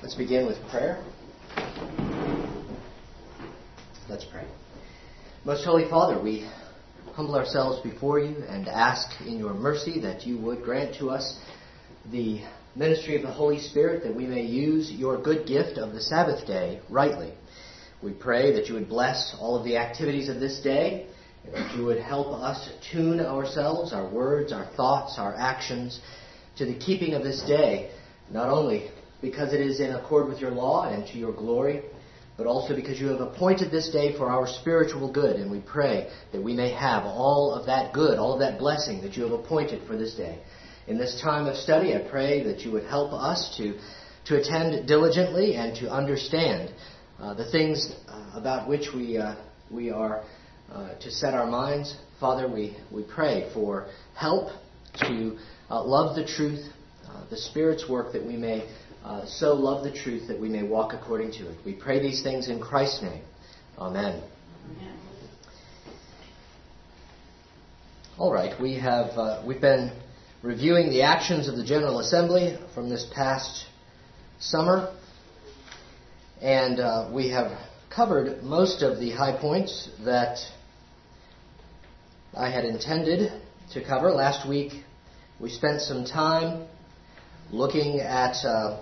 Let's begin with prayer. Let's pray. Most Holy Father, we humble ourselves before you and ask in your mercy that you would grant to us the ministry of the Holy Spirit, that we may use your good gift of the Sabbath day rightly. We pray that you would bless all of the activities of this day, and that you would help us tune ourselves, our words, our thoughts, our actions, to the keeping of this day, not only because it is in accord with your law and to your glory, but also because you have appointed this day for our spiritual good, and we pray that we may have all of that good, all of that blessing that you have appointed for this day. In this time of study, I pray that you would help us to attend diligently and to understand the things about which we are to set our minds. Father, we pray for help to love the truth, the Spirit's work, that we may so love the truth that we may walk according to it. We pray these things in Christ's name. Amen. Amen. All right, we've been reviewing the actions of the General Assembly from this past summer, and we have covered most of the high points that I had intended to cover. Last week we spent some time looking at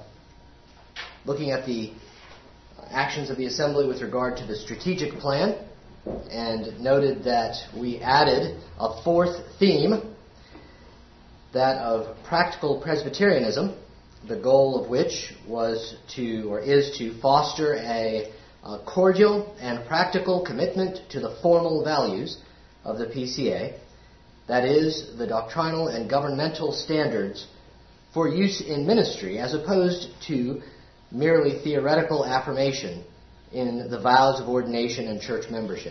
the actions of the Assembly with regard to the strategic plan, and noted that we added a fourth theme, that of practical Presbyterianism, the goal of which is to foster a cordial and practical commitment to the formal values of the PCA, that is, the doctrinal and governmental standards for use in ministry, as opposed to merely theoretical affirmation in the vows of ordination and church membership.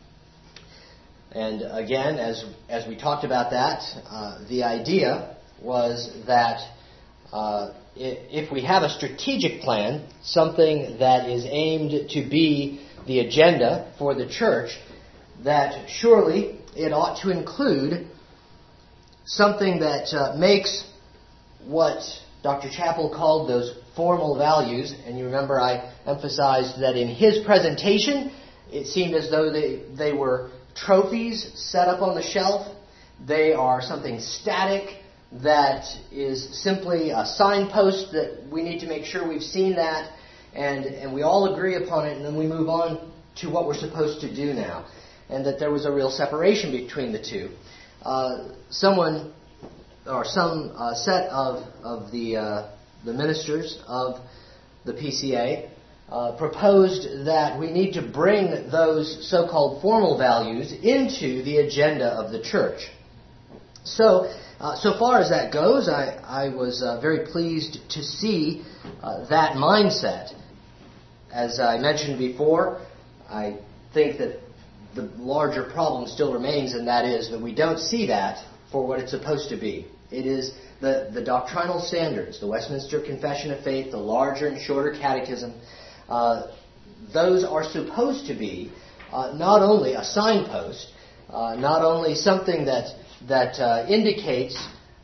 And again, as we talked about that, the idea was that if we have a strategic plan, something that is aimed to be the agenda for the church, that surely it ought to include something that makes what Dr. Chappell called those formal values. And you remember I emphasized that in his presentation, it seemed as though they were trophies set up on the shelf. They are something static that is simply a signpost that we need to make sure we've seen that, and we all agree upon it, and then we move on to what we're supposed to do now. And that there was a real separation between the two. Some set of the ministers of the PCA proposed that we need to bring those so-called formal values into the agenda of the church. So far as that goes, I was very pleased to see that mindset. As I mentioned before, I think that the larger problem still remains, and that is that we don't see that for what it's supposed to be. It is the doctrinal standards, the Westminster Confession of Faith, the larger and shorter catechism. Those are supposed to be not only a signpost, not only something that indicates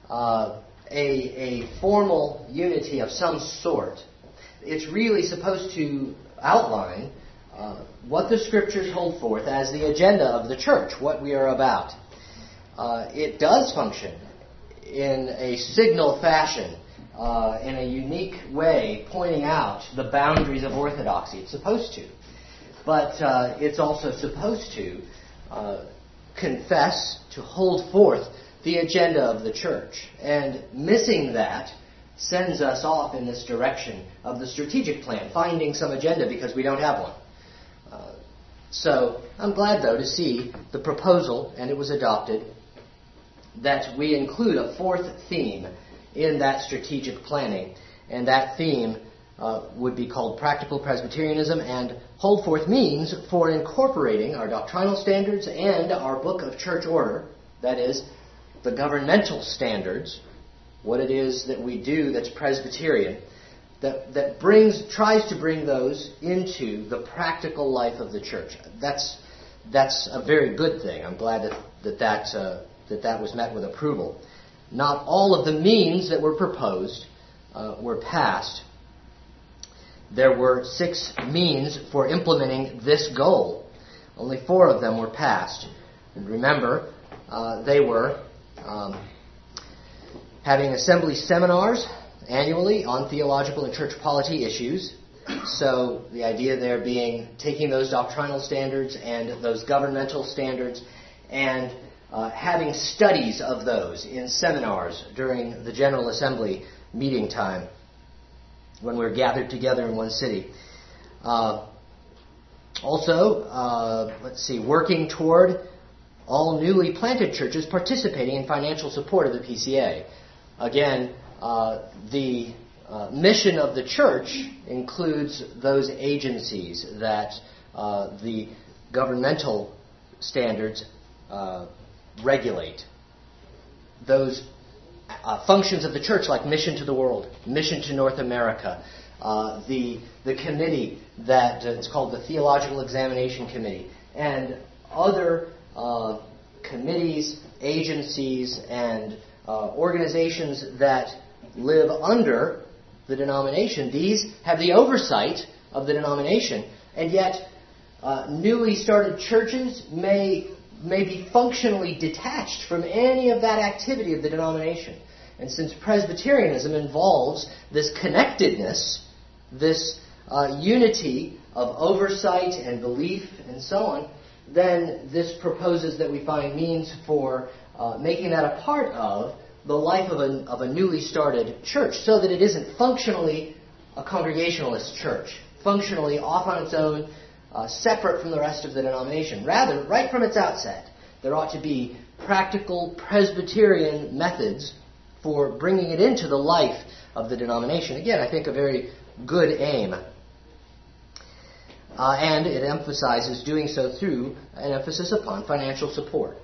a formal unity of some sort. It's really supposed to outline what the Scriptures hold forth as the agenda of the church, what we are about. It does function in a signal fashion, in a unique way, pointing out the boundaries of orthodoxy. It's supposed to. But it's also supposed to confess, to hold forth the agenda of the church. And missing that sends us off in this direction of the strategic plan, finding some agenda because we don't have one. So I'm glad, though, to see the proposal, and it was adopted, that we include a fourth theme in that strategic planning. And that theme would be called Practical Presbyterianism, and hold forth means for incorporating our doctrinal standards and our book of church order, that is, the governmental standards, what it is that we do that's Presbyterian, that tries to bring those into the practical life of the church. That's a very good thing. I'm glad that was met with approval. Not all of the means that were proposed were passed. there were 6 means for implementing this goal. Only 4 of them were passed. And remember, they were having assembly seminars annually on theological and church polity issues. So the idea there being taking those doctrinal standards and those governmental standards and having studies of those in seminars during the General Assembly meeting time when we're gathered together in one city. Working toward all newly planted churches participating in financial support of the PCA. Again, the mission of the church includes those agencies that the governmental standards regulate. Those functions of the church like mission to the world, mission to North America, the committee that it's called the Theological Examination Committee, and other committees, agencies, and organizations that live under the denomination. These have the oversight of the denomination, and yet newly started churches may be functionally detached from any of that activity of the denomination. And since Presbyterianism involves this connectedness, this unity of oversight and belief and so on, then this proposes that we find means for making that a part of the life of a newly started church, so that it isn't functionally a Congregationalist church, functionally off on its own, separate from the rest of the denomination. Rather, right from its outset, there ought to be practical Presbyterian methods for bringing it into the life of the denomination. Again, I think a very good aim. And it emphasizes doing so through an emphasis upon financial support.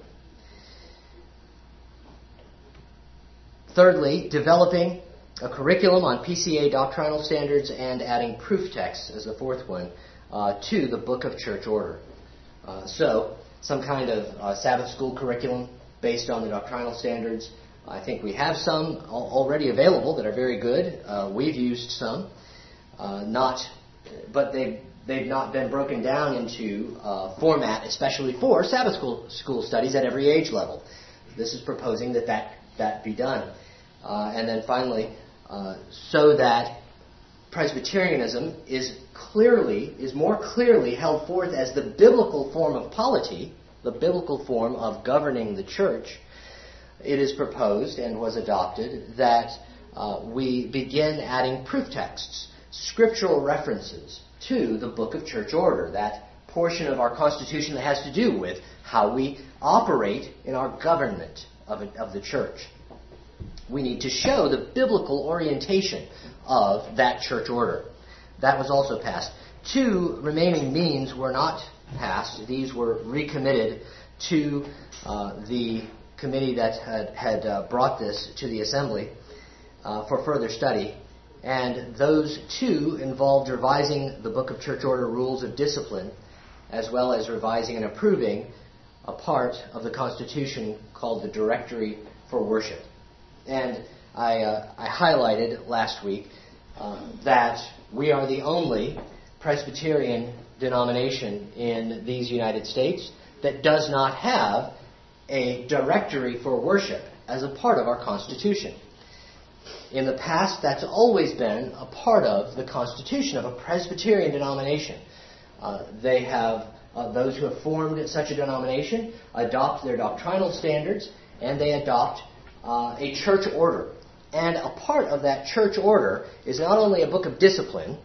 Thirdly, developing a curriculum on PCA doctrinal standards and adding proof texts as the fourth one to the Book of Church Order. So, some kind of Sabbath school curriculum based on the doctrinal standards. I think we have some already available that are very good. We've used some, but they've not been broken down into format, especially for Sabbath school studies at every age level. This is proposing that be done. And then finally, so that Presbyterianism is more clearly held forth as the biblical form of polity, the biblical form of governing the church, it is proposed and was adopted that we begin adding proof texts, scriptural references to the Book of Church Order, that portion of our Constitution that has to do with how we operate in our government of the church. We need to show the biblical orientation of that church order. That was also passed. 2 remaining means were not passed. These were recommitted to the committee that had brought this to the assembly for further study. And those 2 involved revising the Book of Church Order Rules of Discipline, as well as revising and approving a part of the Constitution called the Directory for Worship. And I highlighted last week that we are the only Presbyterian denomination in these United States that does not have a directory for worship as a part of our Constitution. In the past, that's always been a part of the Constitution of a Presbyterian denomination. They have, those who have formed such a denomination adopt their doctrinal standards, and they adopt a church order. And a part of that church order is not only a book of discipline,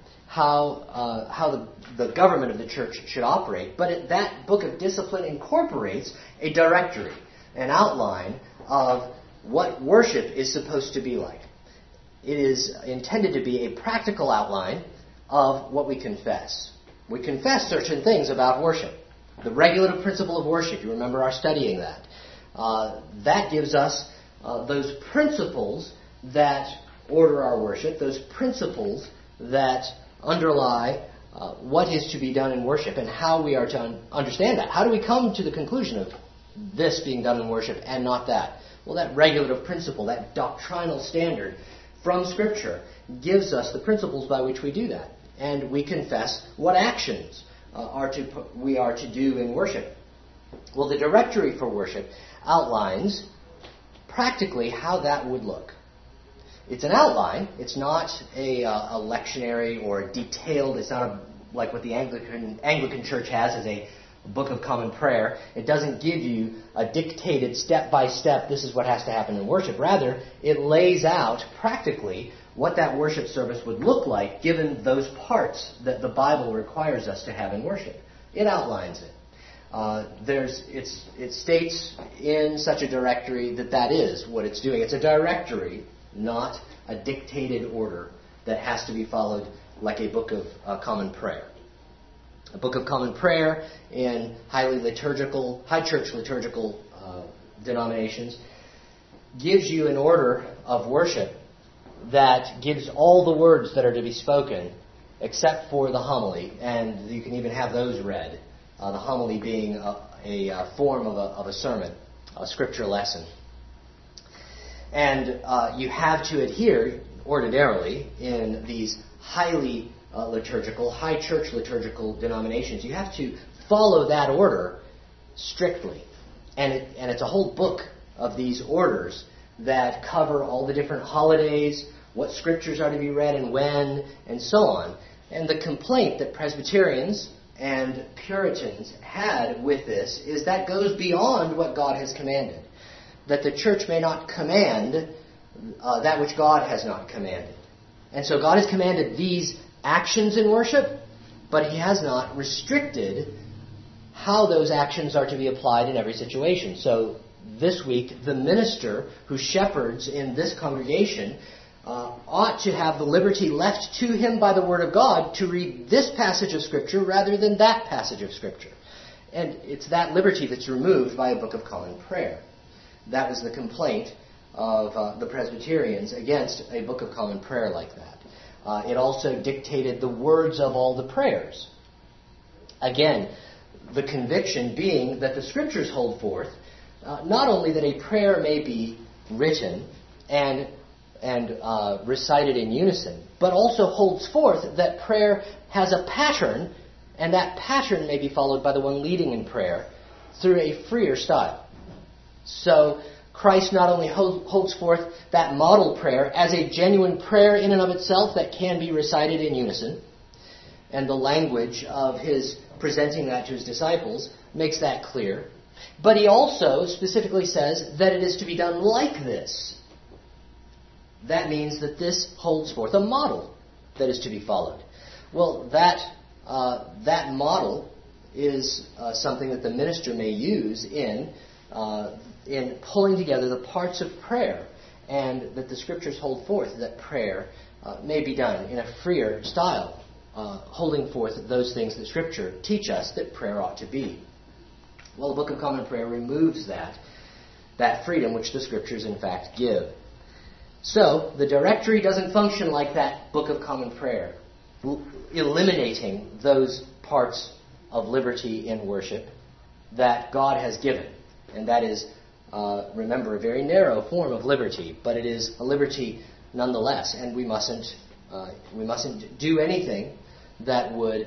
how the government of the church should operate, but that book of discipline incorporates a directory, an outline of what worship is supposed to be like. It is intended to be a practical outline of what we confess. We confess certain things about worship. The regulative principle of worship, you remember our studying that. That gives us those principles that order our worship, those principles that underlie what is to be done in worship and how we are to understand that. How do we come to the conclusion of this being done in worship and not that? Well, that regulative principle, that doctrinal standard from Scripture gives us the principles by which we do that. and we confess what actions we are to do in worship. Well, the directory for worship outlines practically how that would look. It's an outline. It's not a lectionary or a detailed. It's not like what the Anglican Church has as a Book of Common Prayer. It doesn't give you a dictated step-by-step, this is what has to happen in worship. Rather, it lays out practically what that worship service would look like given those parts that the Bible requires us to have in worship. It outlines it. It states in such a directory that is what it's doing. It's a directory, not a dictated order that has to be followed like a Book of Common Prayer. A Book of Common Prayer in high church liturgical denominations gives you an order of worship that gives all the words that are to be spoken except for the homily, and you can even have those read. The homily being a form of a sermon, a scripture lesson. And you have to adhere ordinarily in these highly high church liturgical denominations. You have to follow that order strictly. And it's a whole book of these orders that cover all the different holidays, what scriptures are to be read and when, and so on. And the complaint that Presbyterians and Puritans had with this is that goes beyond what God has commanded. That the church may not command that which God has not commanded. And so God has commanded these actions in worship, but He has not restricted how those actions are to be applied in every situation. So this week, the minister who shepherds in this congregation ought to have the liberty left to him by the Word of God to read this passage of Scripture rather than that passage of Scripture. And it's that liberty that's removed by a Book of Common Prayer. That was the complaint of the Presbyterians against a Book of Common Prayer like that. It also dictated the words of all the prayers. Again, the conviction being that the Scriptures hold forth not only that a prayer may be written and recited in unison, but also holds forth that prayer has a pattern, and that pattern may be followed by the one leading in prayer through a freer style. So Christ not only holds forth that model prayer as a genuine prayer in and of itself that can be recited in unison, and the language of His presenting that to His disciples makes that clear, but He also specifically says that it is to be done like this. That means that this holds forth a model that is to be followed. Well, that model is something that the minister may use in pulling together the parts of prayer, and that the Scriptures hold forth that prayer may be done in a freer style, holding forth those things that Scripture teach us that prayer ought to be. Well, the Book of Common Prayer removes that freedom which the Scriptures in fact give. So, the directory doesn't function like that Book of Common Prayer, eliminating those parts of liberty in worship that God has given. And that is, remember, a very narrow form of liberty, but it is a liberty nonetheless, and we mustn't do anything that would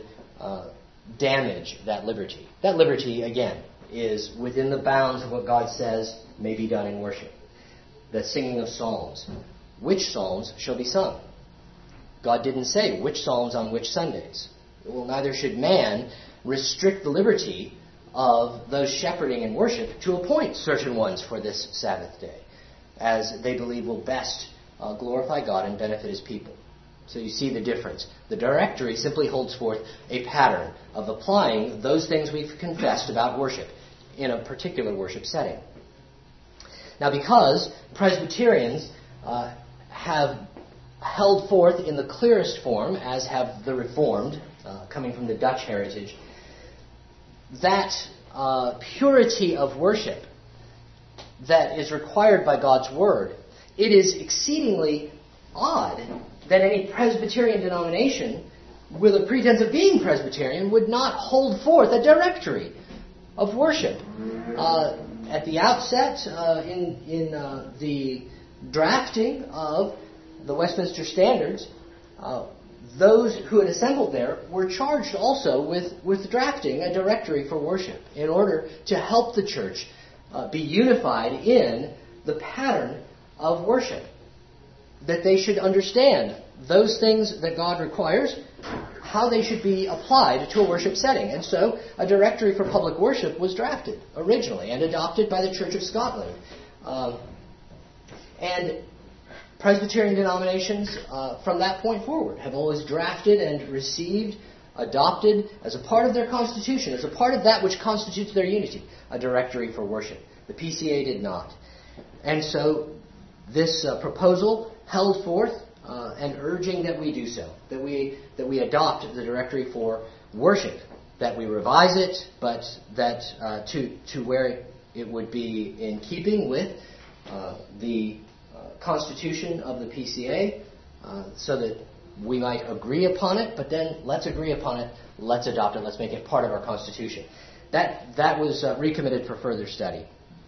damage that liberty. That liberty, again, is within the bounds of what God says may be done in worship. The singing of psalms. Which psalms shall be sung? God didn't say which psalms on which Sundays. Well, neither should man restrict the liberty of those shepherding and worship to appoint certain ones for this Sabbath day, as they believe will best glorify God and benefit His people. So you see the difference. The directory simply holds forth a pattern of applying those things we've confessed about worship in a particular worship setting. Now, because Presbyterians have held forth in the clearest form, as have the Reformed, coming from the Dutch heritage, that purity of worship that is required by God's Word, it is exceedingly odd that any Presbyterian denomination, with a pretense of being Presbyterian, would not hold forth a directory of worship. At the outset, in the drafting of the Westminster Standards, those who had assembled there were charged also with drafting a directory for worship in order to help the church be unified in the pattern of worship. That they should understand those things that God requires, how they should be applied to a worship setting. And so a directory for public worship was drafted originally and adopted by the Church of Scotland. And Presbyterian denominations from that point forward have always drafted and received, adopted as a part of their constitution, as a part of that which constitutes their unity, a directory for worship. The PCA did not. And so this proposal held forth an urging that we do so, that we adopt the directory for worship, that we revise it, but that to where it would be in keeping with the constitution of the PCA, so that we might agree upon it, but then let's agree upon it, let's adopt it, let's make it part of our constitution. That was recommitted for further study.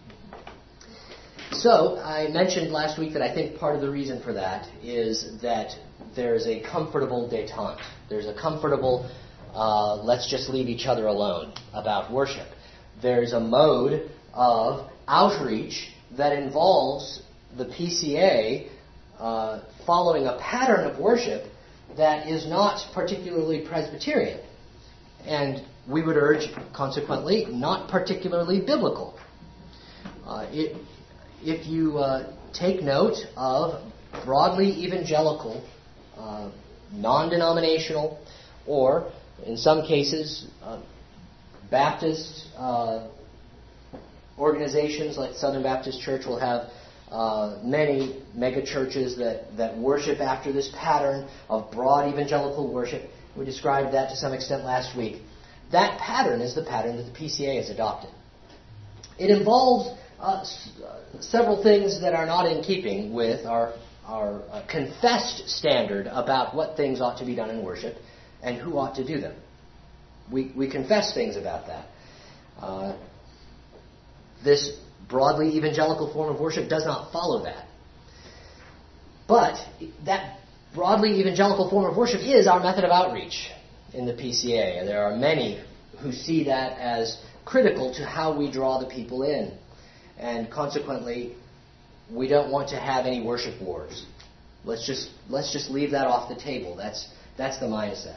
So, I mentioned last week that I think part of the reason for that is that there's a comfortable détente. There's a comfortable, let's just leave each other alone about worship. There's a mode of outreach that involves the PCA following a pattern of worship that is not particularly Presbyterian. And we would urge, consequently, not particularly biblical. If you take note of broadly evangelical, non-denominational, or in some cases Baptist organizations like Southern Baptist Church will have many mega churches that worship after this pattern of broad evangelical worship. We described that to some extent last week. That pattern is the pattern that the PCA has adopted. It involves several things that are not in keeping with our confessed standard about what things ought to be done in worship and who ought to do them. We confess things about that. This broadly evangelical form of worship does not follow that. But that broadly evangelical form of worship is our method of outreach in the PCA, and there are many who see that as critical to how we draw the people in. And consequently, we don't want to have any worship wars. Let's just leave that off the table. That's the mindset.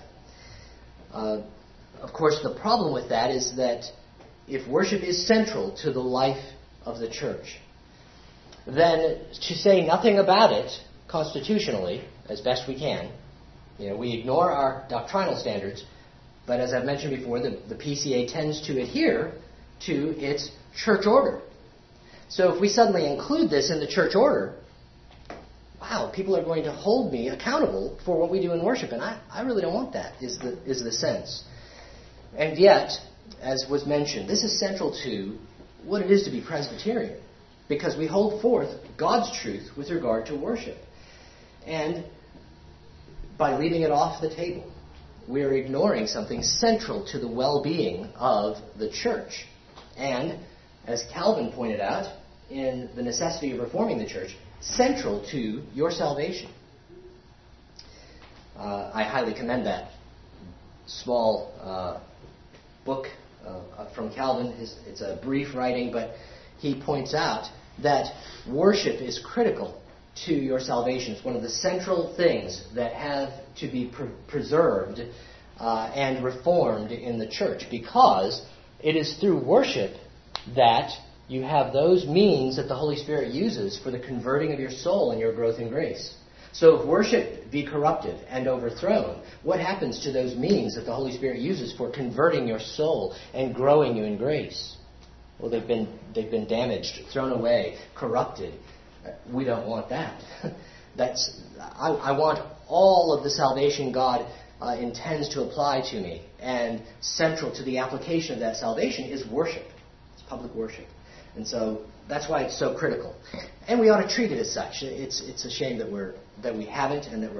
Of course, the problem with that is that if worship is central to the life of the church, then to say nothing about it constitutionally, as best we can, we ignore our doctrinal standards, but as I've mentioned before, the PCA tends to adhere to its church order. So if we suddenly include this in the church order, wow, people are going to hold me accountable for what we do in worship, and I really don't want that, is the sense. And yet, as was mentioned, this is central to what it is to be Presbyterian, because we hold forth God's truth with regard to worship. And by leaving it off the table, we are ignoring something central to the well-being of the church. And as Calvin pointed out in The Necessity of Reforming the Church, central to your salvation. I highly commend that small book from Calvin. It's a brief writing, but he points out that worship is critical to your salvation. It's one of the central things that have to be preserved and reformed in the church, because it is through worship that you have those means that the Holy Spirit uses for the converting of your soul and your growth in grace. So if worship be corrupted and overthrown, what happens to those means that the Holy Spirit uses for converting your soul and growing you in grace? Well, they've been damaged, thrown away, corrupted. We don't want that. I want all of the salvation God intends to apply to me, and central to the application of that salvation is worship. It's public worship. And so that's why it's so critical. And we ought to treat it as such. It's a shame that we haven't and that we're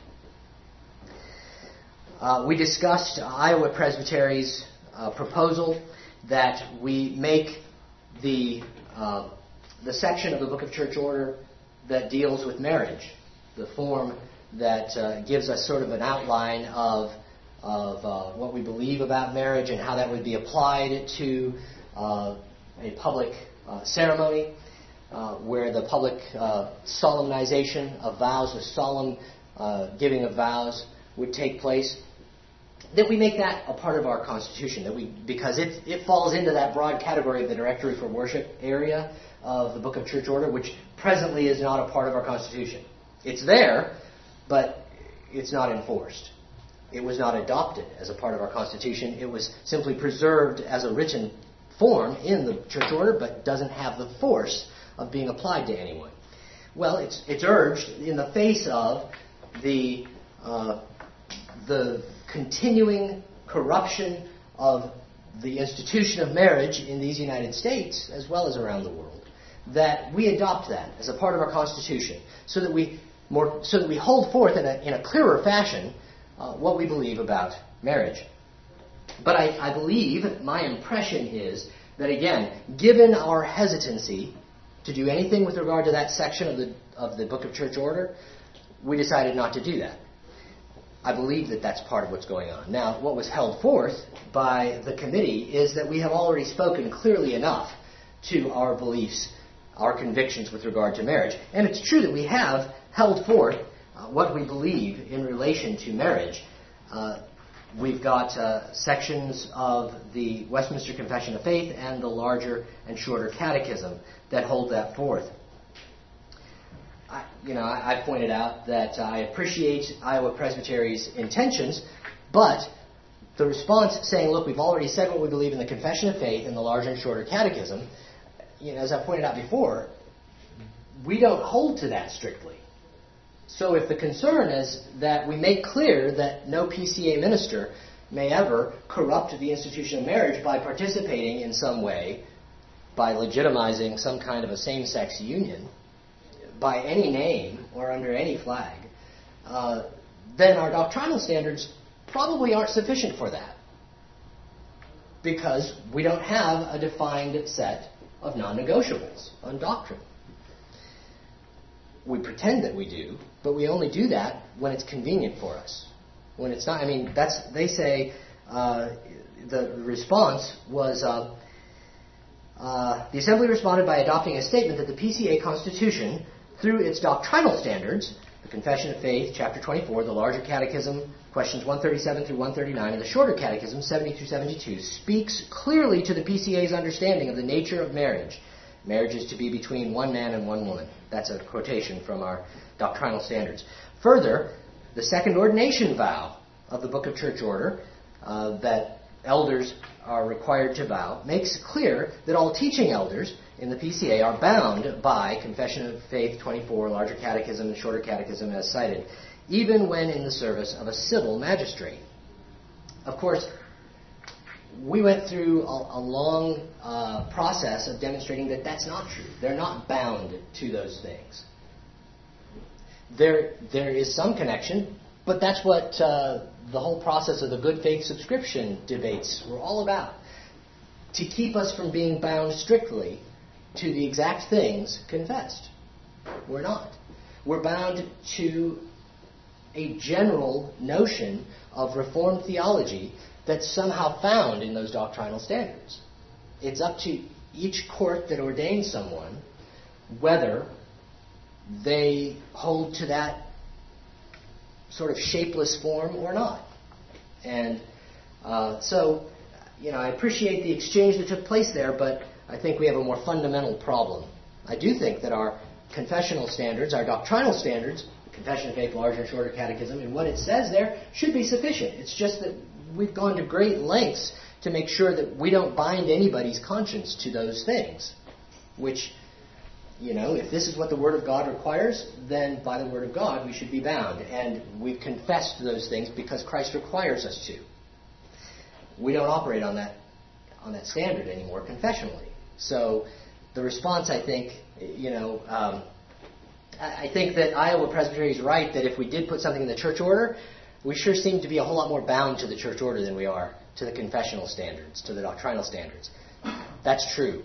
not. We discussed Iowa Presbytery's proposal that we make the section of the Book of Church Order that deals with marriage, the form that gives us sort of an outline of what we believe about marriage and how that would be applied to a public ceremony where the public solemnization of vows, the solemn giving of vows would take place, that we make that a part of our Constitution, because it falls into that broad category of the Directory for Worship area of the Book of Church Order, which presently is not a part of our Constitution. It's there, but it's not enforced. It was not adopted as a part of our Constitution. It was simply preserved as a written form in the Church Order, but doesn't have the force of being applied to anyone. Well, it's urged in the face of the continuing corruption of the institution of marriage in these United States as well as around the world, that we adopt that as a part of our Constitution, so that we hold forth in a clearer fashion what we believe about marriage. But I believe, my impression is that, again, given our hesitancy to do anything with regard to that section of the Book of Church Order, we decided not to do that. I believe that that's part of what's going on. Now, what was held forth by the committee is that we have already spoken clearly enough to our beliefs, our convictions with regard to marriage. And it's true that we have held forth what we believe in relation to marriage. We've got sections of the Westminster Confession of Faith and the larger and shorter catechism that hold that forth. I pointed out that I appreciate Iowa Presbytery's intentions, but the response saying, look, we've already said what we believe in the Confession of Faith and the larger and shorter catechism, as I pointed out before, we don't hold to that strictly. So if the concern is that we make clear that no PCA minister may ever corrupt the institution of marriage by participating in some way, by legitimizing some kind of a same-sex union, by any name or under any flag, then our doctrinal standards probably aren't sufficient for that, because we don't have a defined set of non-negotiables on doctrine. We pretend that we do, but we only do that when it's convenient for us. When it's not, they say the response was, the Assembly responded by adopting a statement that the PCA Constitution, through its doctrinal standards, the Confession of Faith, Chapter 24, the larger catechism, questions 137 through 139, and the shorter catechism, 70 through 72, speaks clearly to the PCA's understanding of the nature of marriage. Marriage is to be between one man and one woman. That's a quotation from our doctrinal standards. Further, the second ordination vow of the Book of Church Order that elders are required to vow makes clear that all teaching elders in the PCA are bound by Confession of Faith 24, larger catechism, and shorter catechism as cited, even when in the service of a civil magistrate. Of course, we went through a long process of demonstrating that that's not true. They're not bound to those things. There is some connection, but that's what the whole process of the good faith subscription debates were all about. To keep us from being bound strictly to the exact things confessed. We're not. We're bound to a general notion of Reformed theology that's somehow found in those doctrinal standards. It's up to each court that ordains someone whether they hold to that sort of shapeless form or not. And so, I appreciate the exchange that took place there, but I think we have a more fundamental problem. I do think that our confessional standards, our doctrinal standards, Confession of Faith, larger and shorter catechism, and what it says there should be sufficient. It's just that we've gone to great lengths to make sure that we don't bind anybody's conscience to those things, which, if this is what the Word of God requires, then by the Word of God we should be bound. And we've confessed those things because Christ requires us to. We don't operate on that standard anymore confessionally. So the response, I think, I think that Iowa Presbytery is right that if we did put something in the church order, we sure seem to be a whole lot more bound to the church order than we are to the confessional standards, to the doctrinal standards. That's true.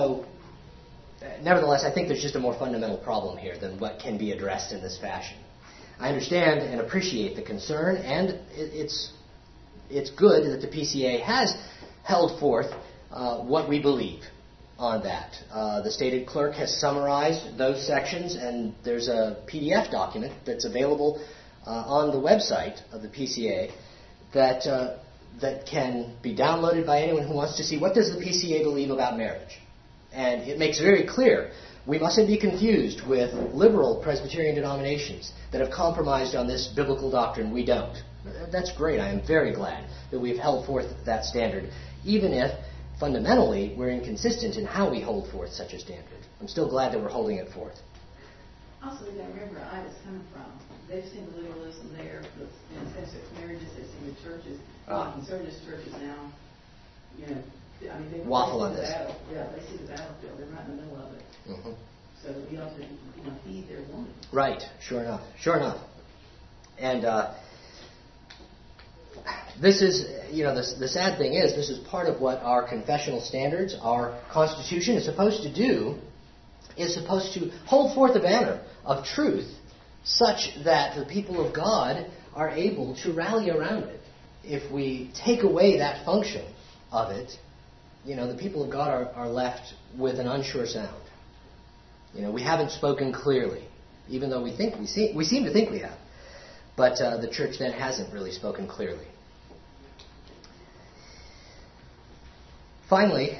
Nevertheless, I think there's just a more fundamental problem here than what can be addressed in this fashion. I understand and appreciate the concern, and it's good that the PCA has held forth what we believe on that. The stated clerk has summarized those sections, and there's a PDF document that's available on the website of the PCA that can be downloaded by anyone who wants to see what does the PCA believe about marriage. And it makes very clear we mustn't be confused with liberal Presbyterian denominations that have compromised on this biblical doctrine. We don't. That's great. I am very glad that we've held forth that standard, even if fundamentally we're inconsistent in how we hold forth such a standard. I'm still glad that we're holding it forth. Also, we got to remember where Ida's coming from. They've seen the liberalism there, in same-sex marriages. They've seen the churches, conservative churches now. They waffle on this. Yeah, they see the battlefield. They're right in the middle of it. Mm-hmm. So we ought to heed their warning. Right. Sure enough. And this is, the sad thing is, this is part of what our confessional standards, our Constitution is supposed to do, is supposed to hold forth a banner of truth such that the people of God are able to rally around it. If we take away that function of it, the people of God are left with an unsure sound. We haven't spoken clearly, even though we seem to think we have. But the church then hasn't really spoken clearly. Finally,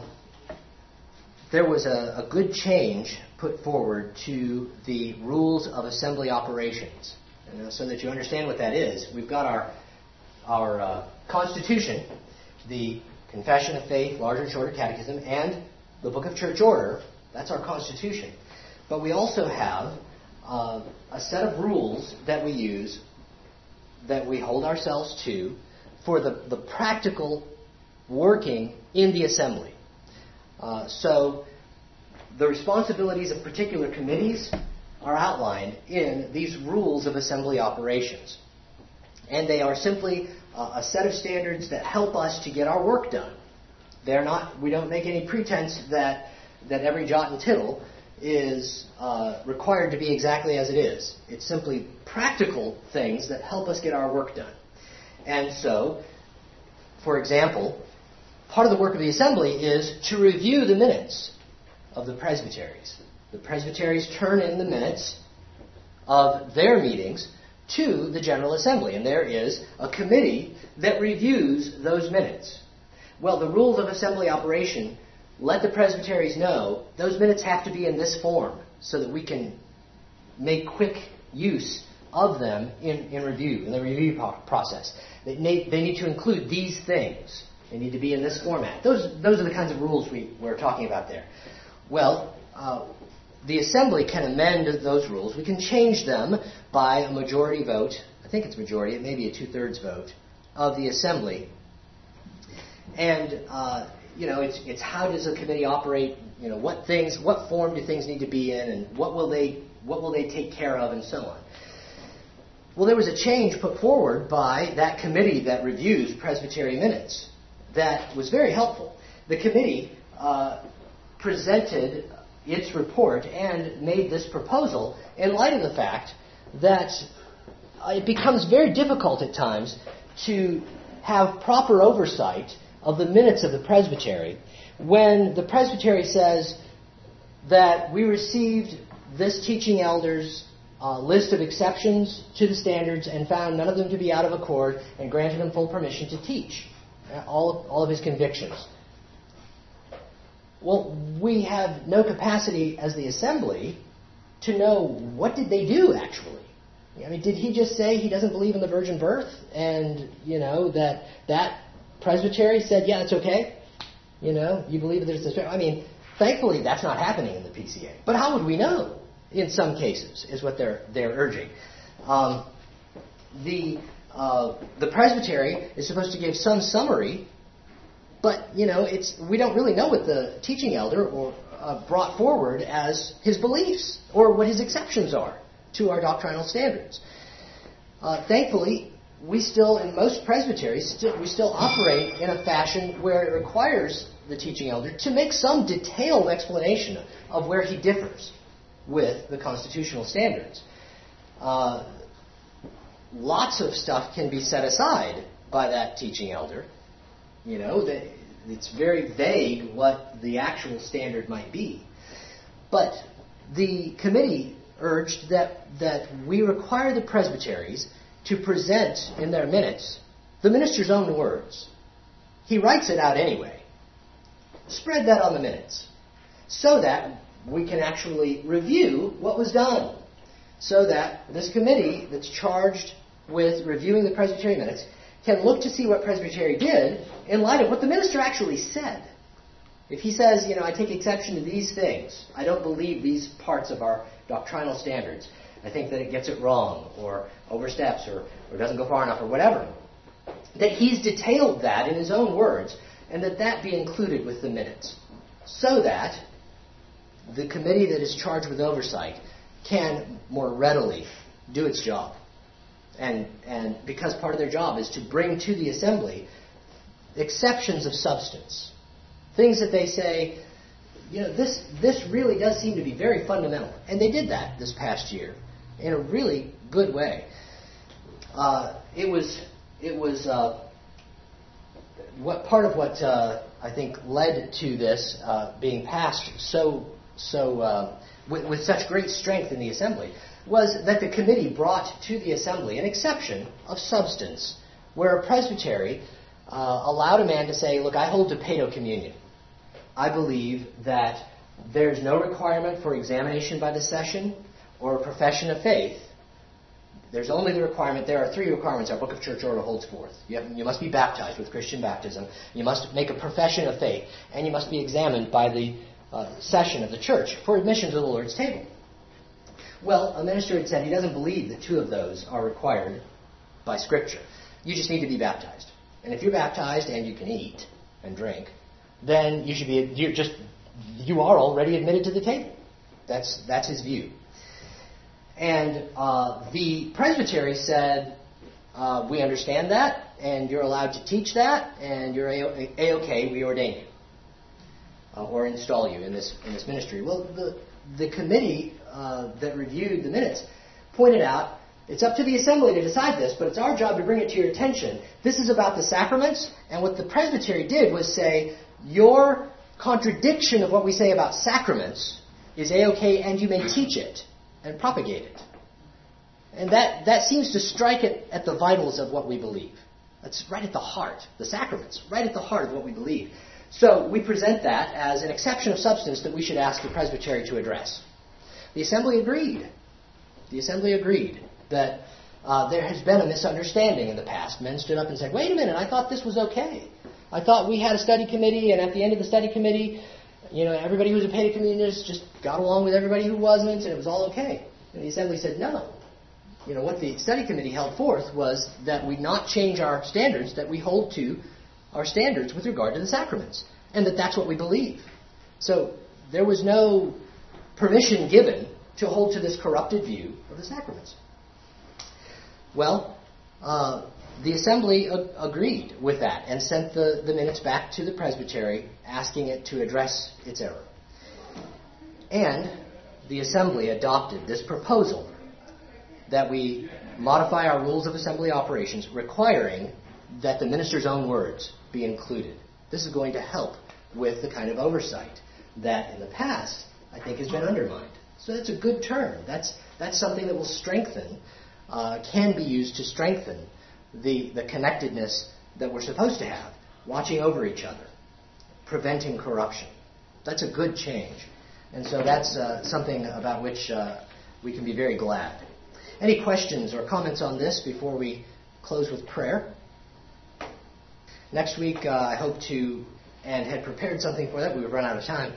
there was a good change put forward to the rules of assembly operations. So that you understand what that is, we've got our Constitution, the Confession of Faith, Larger and Shorter Catechism, and the Book of Church Order. That's our Constitution. But we also have a set of rules that we use, that we hold ourselves to, for the practical working in the assembly. So the responsibilities of particular committees are outlined in these rules of assembly operations. And they are simply a set of standards that help us to get our work done. We don't make any pretense that every jot and tittle is required to be exactly as it is. It's simply practical things that help us get our work done. And so, for example, part of the work of the assembly is to review the minutes of the presbyteries. The presbyteries turn in the minutes of their meetings to the General Assembly, and there is a committee that reviews those minutes. Well, the rules of assembly operation let the presbyteries know those minutes have to be in this form so that we can make quick use of them in the review process. They need to include these things. They need to be in this format. Those are the kinds of rules we're talking about there. Well, the assembly can amend those rules. We can change them by a majority vote. I think it's majority. It may be a 2/3 vote of the assembly. And it's how does a committee operate? What form do things need to be in, and what will they take care of, and so on. Well, there was a change put forward by that committee that reviews Presbytery minutes that was very helpful. The committee presented its report and made this proposal in light of the fact that it becomes very difficult at times to have proper oversight of the minutes of the presbytery when the presbytery says that we received this teaching elder's list of exceptions to the standards and found none of them to be out of accord and granted him full permission to teach all of his convictions. Well, we have no capacity as the assembly to know what did they do actually. I mean, did he just say he doesn't believe in the virgin birth and, that presbytery said, yeah, it's okay? You believe there's this... I mean, thankfully that's not happening in the PCA. But how would we know? In some cases, is what they're urging. The presbytery is supposed to give some summary, but we don't really know what the teaching elder brought forward as his beliefs or what his exceptions are to our doctrinal standards. Thankfully, we still, in most presbyteries, we still operate in a fashion where it requires the teaching elder to make some detailed explanation of where he differs with the constitutional standards. lots of stuff can be set aside by that teaching elder. It's very vague what the actual standard might be. But the committee urged that we require the presbyteries to present in their minutes the minister's own words. He writes it out anyway. Spread that on the minutes so that we can actually review what was done. So that this committee that's charged with reviewing the presbytery minutes can look to see what presbytery did in light of what the minister actually said. If he says, I take exception to these things, I don't believe these parts of our doctrinal standards, I think that it gets it wrong, or oversteps, or doesn't go far enough, or whatever, that he's detailed that in his own words, and that be included with the minutes, so that the committee that is charged with oversight can more readily do its job. And because part of their job is to bring to the assembly exceptions of substance. Things that they say, this really does seem to be very fundamental. And they did that this past year in a really good way. It was what part of what I think led to this being passed with such great strength in the assembly was that the committee brought to the assembly an exception of substance, where a presbytery allowed a man to say, look, I hold to paedo communion. I believe that there's no requirement for examination by the session or a profession of faith. There's only the requirement, there are 3 requirements our Book of Church Order holds forth. You must be baptized with Christian baptism, you must make a profession of faith, and you must be examined by the session of the church for admission to the Lord's table. Well, a minister had said he doesn't believe that 2 of those are required by Scripture. You just need to be baptized. And if you're baptized and you can eat and drink, then you are already admitted to the table. That's his view. And the presbytery said, we understand that, and you're allowed to teach that, and you're A-OK, we ordain you. Or install you in this ministry. Well, the committee that reviewed the minutes pointed out, it's up to the assembly to decide this, but it's our job to bring it to your attention. This is about the sacraments, and what the presbytery did was say, your contradiction of what we say about sacraments is A-OK, and you may teach it and propagate it. And that seems to strike it at the vitals of what we believe. That's right at the heart, the sacraments, right at the heart of what we believe. So we present that as an exception of substance that we should ask the presbytery to address. The assembly agreed. The assembly agreed that there has been a misunderstanding in the past. Men stood up and said, wait a minute, I thought this was okay. I thought we had a study committee, and at the end of the study committee, everybody who was a paedo communist just got along with everybody who wasn't, and it was all okay. And the assembly said, no. What the study committee held forth was that we not change our standards, that we hold to our standards with regard to the sacraments, and that's what we believe. So there was no permission given to hold to this corrupted view of the sacraments. Well, the assembly agreed with that and sent the minutes back to the presbytery, asking it to address its error. And the assembly adopted this proposal that we modify our rules of assembly operations, requiring that the minister's own words be included. This is going to help with the kind of oversight that in the past, I think, has been undermined. So that's a good turn. That's something that will strengthen, can be used to strengthen the connectedness that we're supposed to have, watching over each other, preventing corruption. That's a good change. And so that's something about which we can be very glad. Any questions or comments on this before we close with prayer? Next week, I hope to, and had prepared something for that, but we've run out of time,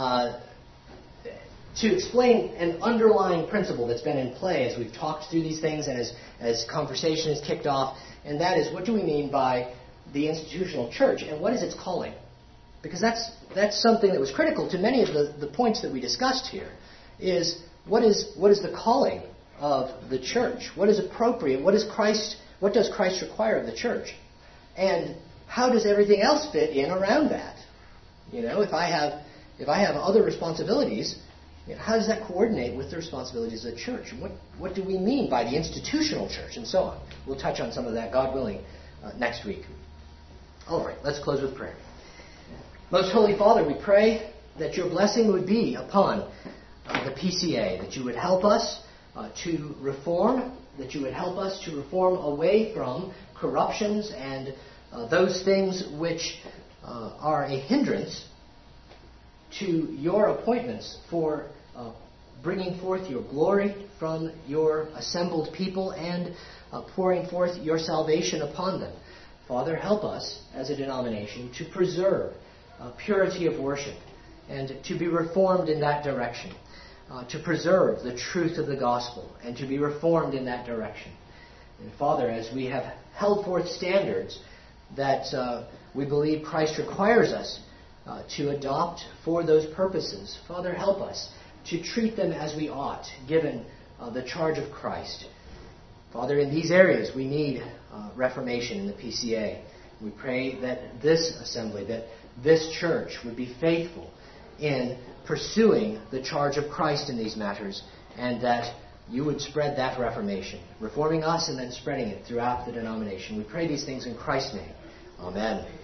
to explain an underlying principle that's been in play as we've talked through these things and as conversation is kicked off, and that is, what do we mean by the institutional church, and what is its calling? Because that's something that was critical to many of the points that we discussed here, is what is the calling of the church? What is appropriate? What does Christ require of the church? And how does everything else fit in around that? If I have other responsibilities, How does that coordinate with the responsibilities of the church? And what do we mean by the institutional church and so on? We'll touch on some of that, God willing, next week. All right, let's close with prayer. Most Holy Father, we pray that your blessing would be upon the PCA, that you would help us to reform, that you would help us to reform away from corruptions and those things which are a hindrance to your appointments for bringing forth your glory from your assembled people and pouring forth your salvation upon them. Father, help us as a denomination to preserve purity of worship and to be reformed in that direction, to preserve the truth of the gospel and to be reformed in that direction. And Father, as we have held forth standards that we believe Christ requires us to adopt for those purposes, Father, help us to treat them as we ought, given the charge of Christ. Father, in these areas we need reformation in the PCA. We pray that this assembly, that this church would be faithful in pursuing the charge of Christ in these matters, and that you would spread that reformation, reforming us and then spreading it throughout the denomination. We pray these things in Christ's name. Amen.